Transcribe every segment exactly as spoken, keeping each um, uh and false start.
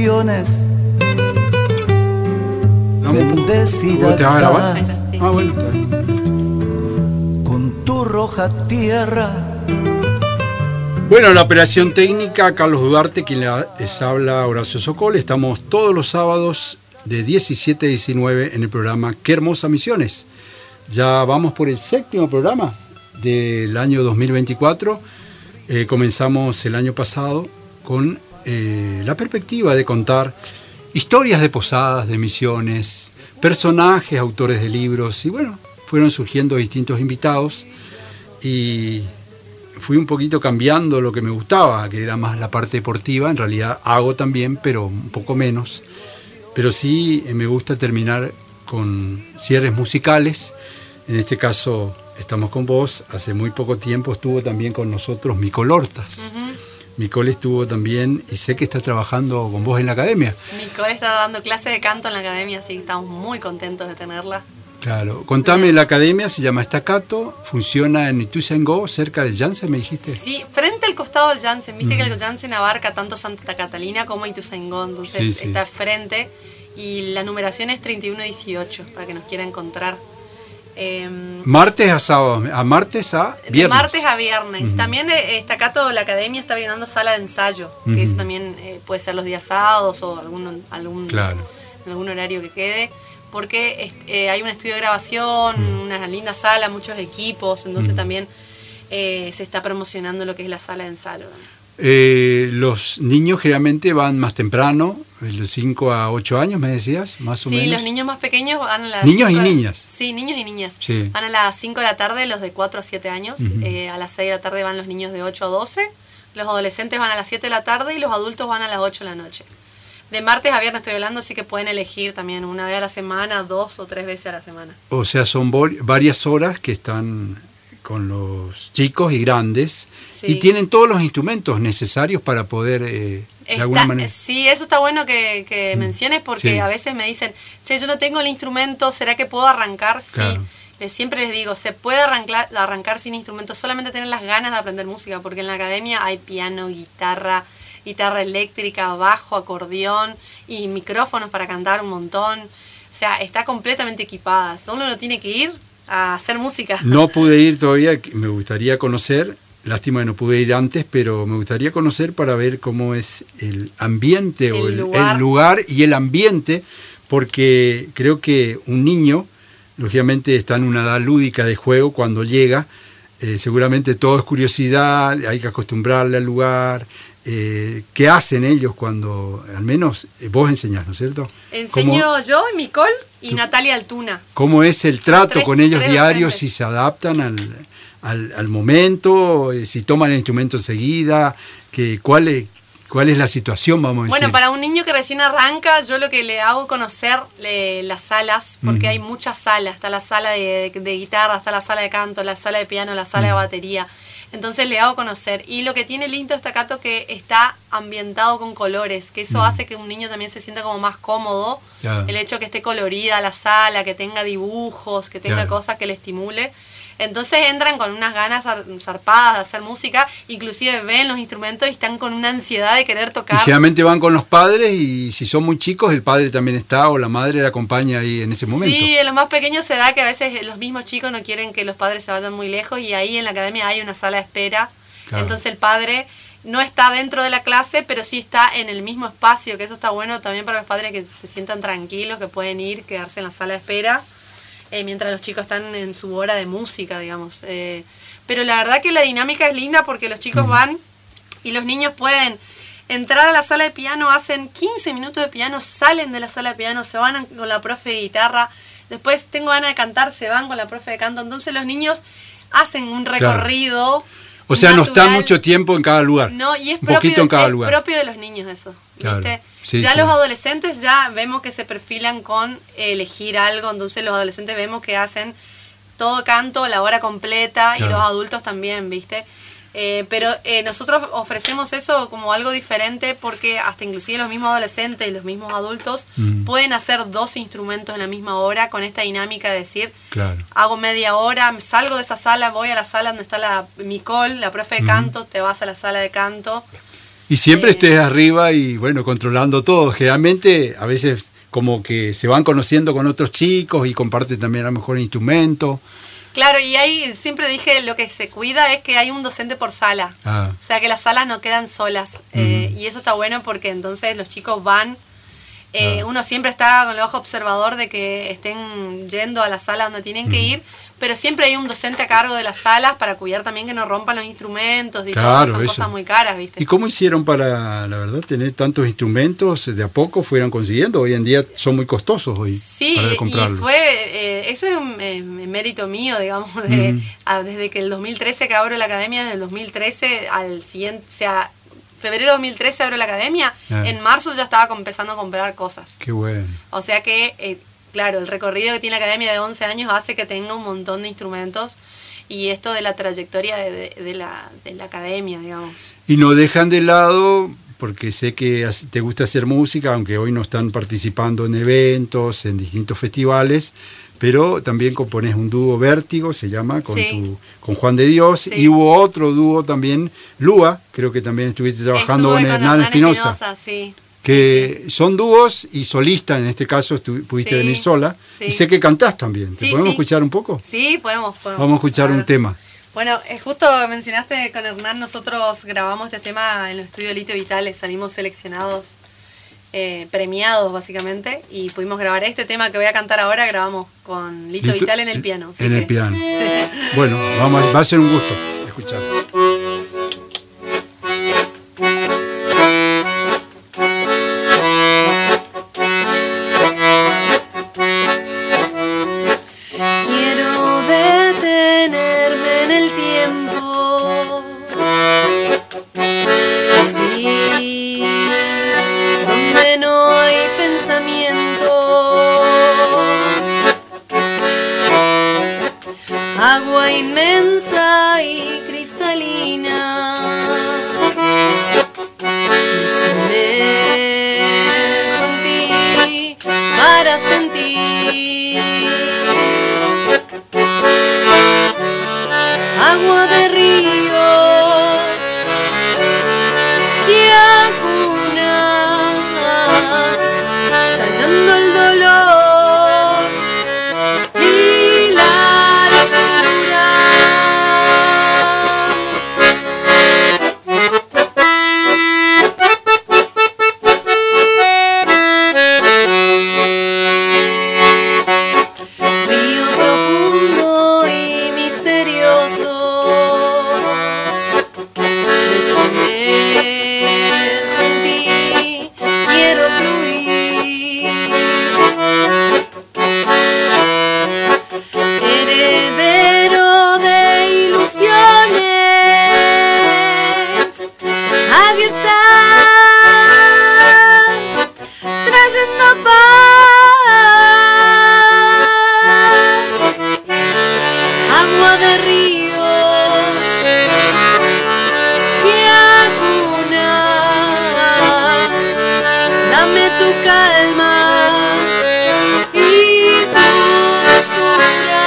emociones. No, Bendecida ¿te vas a grabar? estás Ah, bueno, está bien. con tu roja tierra. Bueno, la operación técnica, Carlos Duarte, quien les habla, Horacio Sokol. Estamos todos los sábados de diecisiete a diecinueve en el programa Qué Hermosa Misiones. Ya vamos por el séptimo programa del año dos mil veinticuatro. Eh, comenzamos el año pasado con eh, la perspectiva de contar historias de posadas, de misiones, personajes, autores de libros, y bueno, fueron surgiendo distintos invitados y fui un poquito cambiando lo que me gustaba, que era más la parte deportiva. En realidad hago también, pero un poco menos. Pero sí me gusta terminar con cierres musicales. En este caso estamos con vos. Hace muy poco tiempo estuvo también con nosotros Micol Hortas. Uh-huh. Micol estuvo también, y sé que está trabajando con vos en la academia. Micol está dando clases de canto en la academia, así que estamos muy contentos de tenerla. Claro, contame, sí. La academia se llama Staccato, funciona en Ituzaingó, cerca del Janssen, me dijiste. Sí, frente al costado del Janssen, viste mm. que el Janssen abarca tanto Santa Catalina como Ituzaingó, entonces sí, sí. está frente, y la numeración es treinta y uno dieciocho, para que nos quiera encontrar. Eh, martes a sábado, a martes a viernes. De martes a viernes. Uh-huh. También Staccato, la academia está brindando sala de ensayo, uh-huh. que eso también eh, puede ser los días sábados o algún, algún, claro. algún horario que quede. Porque eh, hay un estudio de grabación, mm. una linda sala, muchos equipos, entonces mm. también eh, se está promocionando lo que es la sala de ensayo. Eh, los niños generalmente van más temprano, de los cinco a ocho años, me decías, más o sí, menos. Sí, los niños más pequeños van a las... ¿Niños y niñas? Sí, niños y niñas. Sí. Van a las cinco de la tarde los de cuatro a siete años, uh-huh. eh, a las seis de la tarde van los niños de ocho a doce, los adolescentes van a las siete de la tarde y los adultos van a las ocho de la noche. De martes a viernes estoy hablando, así que pueden elegir también una vez a la semana, dos o tres veces a la semana. O sea, son varias horas que están con los chicos y grandes, sí. y tienen todos los instrumentos necesarios para poder, eh, está, de alguna manera... Sí, eso está bueno que, que mm. menciones, porque sí. a veces me dicen, che, yo no tengo el instrumento, ¿será que puedo arrancar? Claro. Sí. Les, siempre les digo, se puede arrancar, arrancar sin instrumentos, solamente tener las ganas de aprender música, porque en la academia hay piano, guitarra, guitarra eléctrica, bajo, acordeón y micrófonos para cantar un montón. O sea, está completamente equipada. Solo uno tiene que ir a hacer música. No pude ir todavía, me gustaría conocer. Lástima que no pude ir antes, pero me gustaría conocer para ver cómo es el ambiente el o el lugar. el lugar y el ambiente, porque creo que un niño, lógicamente, está en una edad lúdica de juego cuando llega. Eh, seguramente todo es curiosidad, hay que acostumbrarle al lugar. Eh, ¿Qué hacen ellos cuando, al menos vos enseñás, ¿no es cierto? Enseño ¿Cómo, yo, Micol y tú, Natalia Altuna. ¿Cómo es el trato tres, con ellos diarios? Docentes. Si se adaptan al, al, al momento, si toman el instrumento enseguida, que, ¿cuál, es, ¿cuál es la situación, vamos a decir? Bueno, para un niño que recién arranca, yo lo que le hago conocer le, las salas, porque uh-huh. hay muchas salas. Está la sala de, de, de guitarra, está la sala de canto, la sala de piano, la sala uh-huh. de batería. Entonces le hago conocer. Y lo que tiene lindo Staccato que está ambientado con colores, que eso mm. hace que un niño también se sienta como más cómodo. Claro. El hecho que esté colorida la sala, que tenga dibujos, que tenga claro. cosas que le estimule. Entonces entran con unas ganas zarpadas de hacer música, inclusive ven los instrumentos y están con una ansiedad de querer tocar. Y generalmente van con los padres y si son muy chicos el padre también está o la madre la acompaña ahí en ese momento. Sí, en los más pequeños se da que a veces los mismos chicos no quieren que los padres se vayan muy lejos y ahí en la academia hay una sala de espera. Claro. Entonces el padre no está dentro de la clase, pero sí está en el mismo espacio, que eso está bueno también para los padres que se sientan tranquilos, que pueden ir, quedarse en la sala de espera. Eh, mientras los chicos están en su hora de música, digamos. Eh, pero la verdad que la dinámica es linda porque los chicos van y los niños pueden entrar a la sala de piano, hacen quince minutos de piano, salen de la sala de piano, se van con la profe de guitarra, después tengo ganas de cantar, se van con la profe de canto. Entonces los niños hacen un recorrido. Claro. O sea, natural. No están mucho tiempo en cada lugar. No, y es un propio, poquito en cada es lugar. propio de los niños eso. Claro. ¿Viste? Sí, ya sí. Los adolescentes ya vemos que se perfilan con elegir algo, entonces los adolescentes vemos que hacen todo canto a la hora completa claro. y los adultos también, ¿viste? Eh, pero eh, nosotros ofrecemos eso como algo diferente porque hasta inclusive los mismos adolescentes y los mismos adultos mm. pueden hacer dos instrumentos en la misma hora con esta dinámica de decir, claro. hago media hora, salgo de esa sala, voy a la sala donde está la Micol, la profe de canto, mm. te vas a la sala de canto. Y siempre Eh, estés arriba y bueno, controlando todo. Generalmente a veces como que se van conociendo con otros chicos y comparten también a lo mejor instrumentos. Claro, y ahí siempre dije, lo que se cuida es que hay un docente por sala. Ah. O sea, que las salas no quedan solas. Eh, y eso está bueno porque entonces los chicos van. Eh, Ah. Uno siempre está con el ojo observador de que estén yendo a la sala donde tienen que ir, pero siempre hay un docente a cargo de las salas para cuidar también que no rompan los instrumentos y Claro, todo. Son eso. cosas muy caras, ¿viste? ¿Y cómo hicieron para, la verdad, tener tantos instrumentos? ¿De a poco fueron consiguiendo? Hoy en día son muy costosos hoy Sí, para y comprarlos. fue, eh, eso es un eh, mérito mío, digamos, de, Ujú. a- desde que el dos mil trece que abro la academia, desde el dos mil trece al siguiente, o sea, febrero de dos mil trece abro la academia, Ah. en marzo ya estaba com- empezando a comprar cosas. Qué bueno. O sea que, eh, claro, el recorrido que tiene la academia de once años hace que tenga un montón de instrumentos y esto de la trayectoria de, de- de la, de la academia, digamos. Y no dejan de lado, porque sé que as- te gusta hacer música, aunque hoy no están participando en eventos, en distintos festivales, pero también compones un dúo Vértigo, se llama, con, Sí. tu, con Juan de Dios, Sí. y hubo otro dúo también, Lua, creo que también estuviste trabajando Estuve con Hernán Espinosa, Espinosa, sí. que Sí, sí. son dúos y solistas, en este caso estu- pudiste Sí, venir sola, sí. y sé que cantás también. ¿Te Sí, podemos sí. escuchar un poco? Sí, podemos, podemos. Vamos a escuchar un ver. tema. Bueno, eh, justo mencionaste con Hernán, nosotros grabamos este tema en el estudio Lito Vitales, salimos seleccionados, eh, premiados básicamente, y pudimos grabar este tema que voy a cantar ahora, grabamos con Lito, Lito- Vitale en el piano. así En el que- piano. Bueno, vamos, a- va a ser un gusto escuchar. Quiero detenerme en el tiempo, allí donde no hay pensamiento, agua inmensa y cristalina, me sumerjo en ti para sentir agua de río que acuna, sanando el dolor y la locura. Río profundo y misterioso, me sumerjo en ti, quiero fluir, heredero de ilusiones, allí estás, trayendo paz, agua de río que acuna, dame tu calma y tu postura.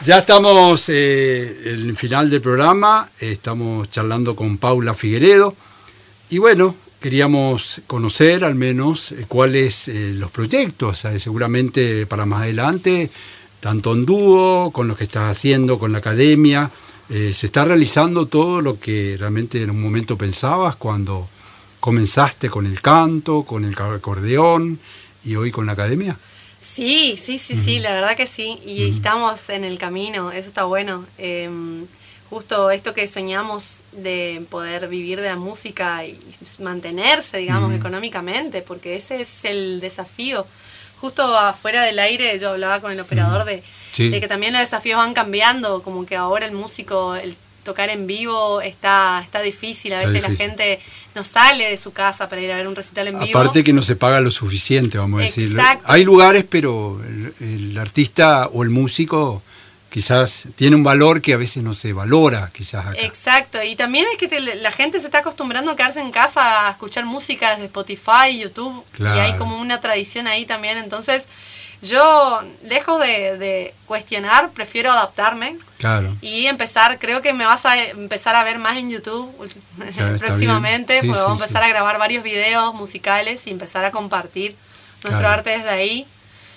Ya estamos eh, en el final del programa, estamos charlando con Paula Figueredo y bueno, queríamos conocer al menos eh, cuáles eh, los proyectos, eh, seguramente para más adelante, tanto en dúo, con lo que estás haciendo, con la academia, eh, se está realizando todo lo que realmente en un momento pensabas cuando comenzaste con el canto, con el acordeón y hoy con la academia. Sí, sí, sí, uh-huh. sí, la verdad que sí. Y uh-huh. estamos en el camino, eso está bueno. Eh, justo esto que soñamos de poder vivir de la música y mantenerse, digamos, uh-huh. económicamente, porque ese es el desafío. Justo afuera del aire yo hablaba con el operador uh-huh. de, sí. de que también los desafíos van cambiando, como que ahora el músico, el tocar en vivo está, está difícil, a veces difícil. La gente no sale de su casa para ir a ver un recital en vivo. Aparte que no se paga lo suficiente, vamos a decir. Hay lugares, pero el, el artista o el músico quizás tiene un valor que a veces no se valora, quizás acá. Exacto, y también es que te, la gente se está acostumbrando a quedarse en casa a escuchar música desde Spotify, YouTube, claro. y hay como una tradición ahí también, entonces yo, lejos de, de cuestionar, prefiero adaptarme claro. y empezar, creo que me vas a empezar a ver más en YouTube ya, próximamente, sí, porque sí, vamos a empezar sí. a grabar varios videos musicales y empezar a compartir nuestro claro. arte desde ahí.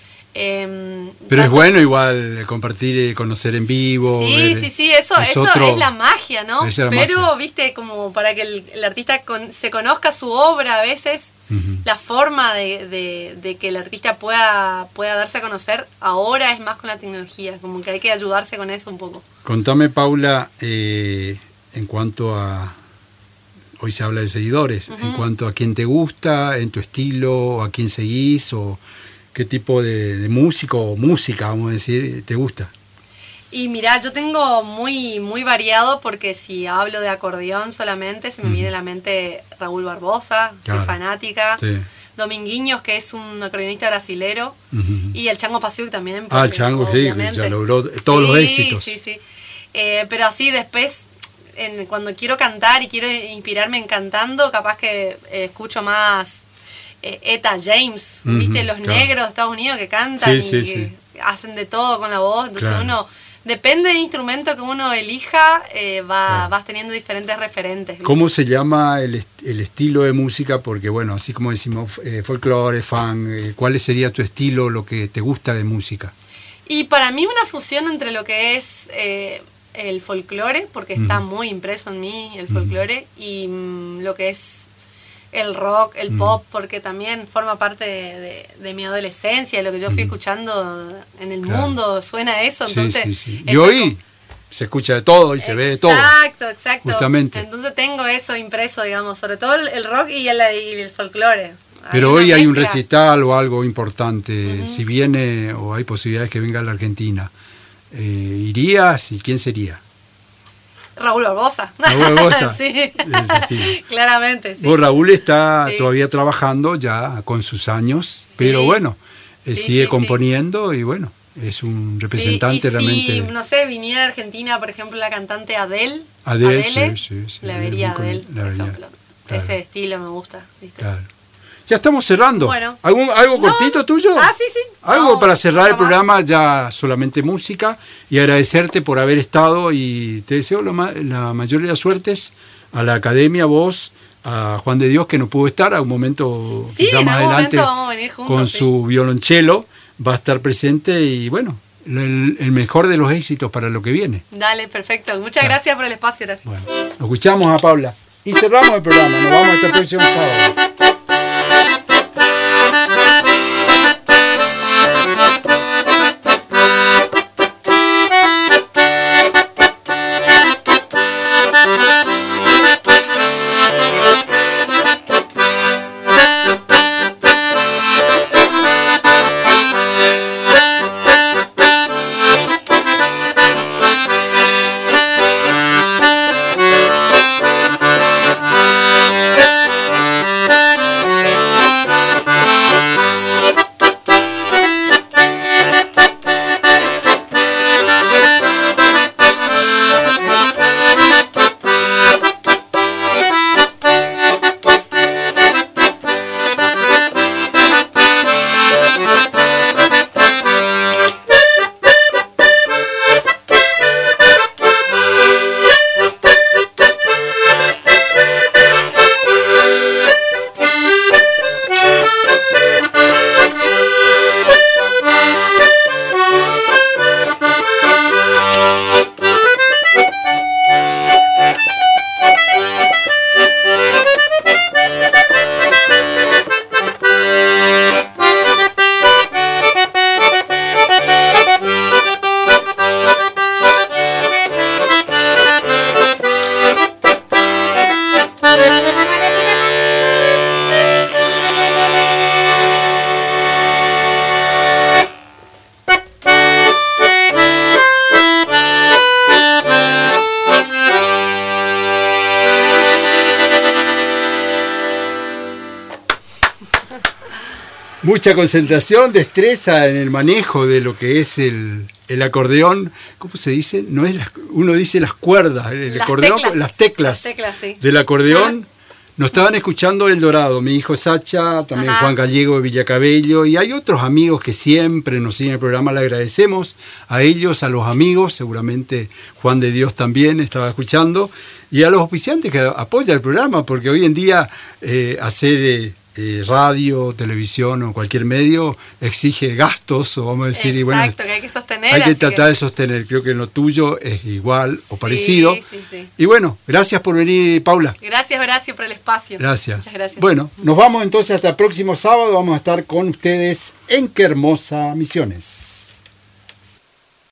Eh, Pero tanto, es bueno igual compartir, conocer en vivo. Sí, ver, sí, sí, eso es, eso otro, es la magia, ¿no? La Pero, magia. viste, como para que el, el artista con, se conozca su obra a veces, uh-huh. la forma de, de, de que el artista pueda, pueda darse a conocer ahora es más con la tecnología, como que hay que ayudarse con eso un poco. Contame, Paula, eh, en cuanto a... Hoy se habla de seguidores, uh-huh. en cuanto a quién te gusta, en tu estilo, a quién seguís o... ¿Qué tipo de, de músico o música, vamos a decir, te gusta? Y mirá, yo tengo muy, muy variado porque si hablo de acordeón solamente se me uh-huh. viene a la mente Raúl Barbosa, claro. soy fanática, sí. Dominguinhos, que es un acordeonista brasilero, uh-huh. y el Chango Pasiuk también. Ah, el Chango, sí, ya logró todos sí, los éxitos. Sí, sí, eh, pero así después, en, cuando quiero cantar y quiero inspirarme en cantando, capaz que eh, escucho más... Etta James, uh-huh, ¿viste? Los claro. negros de Estados Unidos que cantan sí, y sí, que sí. hacen de todo con la voz. Entonces claro. uno, depende del instrumento que uno elija, eh, va, claro. vas teniendo diferentes referentes. ¿Viste? ¿Cómo se llama el, est- el estilo de música? Porque bueno, así como decimos, eh, folclore, funk, eh, ¿cuál sería tu estilo, lo que te gusta de música? Y para mí una fusión entre lo que es... Eh, el folclore, porque uh-huh. está muy impreso en mí el folclore, uh-huh. y mm, lo que es... el rock, el mm. pop, porque también forma parte de, de, de mi adolescencia, de lo que yo fui mm. escuchando en el claro. mundo, suena eso, entonces... Sí, sí, sí. Y hoy como... se escucha de todo y se exacto, ve de todo. Exacto, exacto. Justamente. Entonces tengo eso impreso, digamos, sobre todo el, el rock y el, y el folclore. Pero hay hoy hay un recital o algo importante, uh-huh. si viene o hay posibilidades que venga a la Argentina, eh, ¿irías y quién sería? Raúl Barbosa. Raúl Barbosa. Sí. Claramente, sí. Vos, Raúl está sí. todavía trabajando ya con sus años, sí. pero bueno, eh, sí, sigue sí, componiendo sí. y bueno, es un representante sí, y realmente. Si, no sé, viniera a Argentina, por ejemplo, la cantante Adele, Adele, Adele sí, sí, sí, la vería Adele, la por vería, ejemplo. Claro. Ese estilo me gusta, ¿viste? Claro. Ya estamos cerrando. Bueno. ¿Algún, ¿Algo no. cortito tuyo? Ah, sí, sí. Algo no, para cerrar el programa, más. Ya solamente música, y agradecerte por haber estado y te deseo la, ma- la mayor de las suertes a la academia, vos, a Juan de Dios que no pudo estar, a un momento sí, quizás más adelante vamos a venir juntos, con sí. su violonchelo, va a estar presente y bueno, el, el mejor de los éxitos para lo que viene. Dale, perfecto. Muchas claro. gracias por el espacio, gracias. Bueno, escuchamos a Paula y cerramos el programa. Nos vamos hasta el próximo sábado. Mucha concentración, destreza en el manejo de lo que es el, el acordeón. ¿Cómo se dice? No es las, uno dice las cuerdas, el las acordeón, teclas, las teclas, las teclas sí. del acordeón. Ah. Nos estaban escuchando El Dorado, mi hijo Sacha, también Ajá. Juan Gallego de Villacabello, y hay otros amigos que siempre nos siguen el programa. Le agradecemos a ellos, a los amigos, seguramente Juan de Dios también estaba escuchando, y a los oficiantes que apoyan el programa, porque hoy en día eh, hacer eh, eh, radio, televisión o cualquier medio exige gastos, o vamos a decir, Exacto, y bueno, que hay que sostener. hay que así tratar que... de sostener. Creo que lo tuyo es igual o Sí, parecido. sí, sí. Y bueno, gracias por venir, Paula. Gracias, Horacio, por el espacio. Gracias. Muchas gracias. Bueno, nos vamos entonces hasta el próximo sábado. Vamos a estar con ustedes en Qué Hermosa Misiones.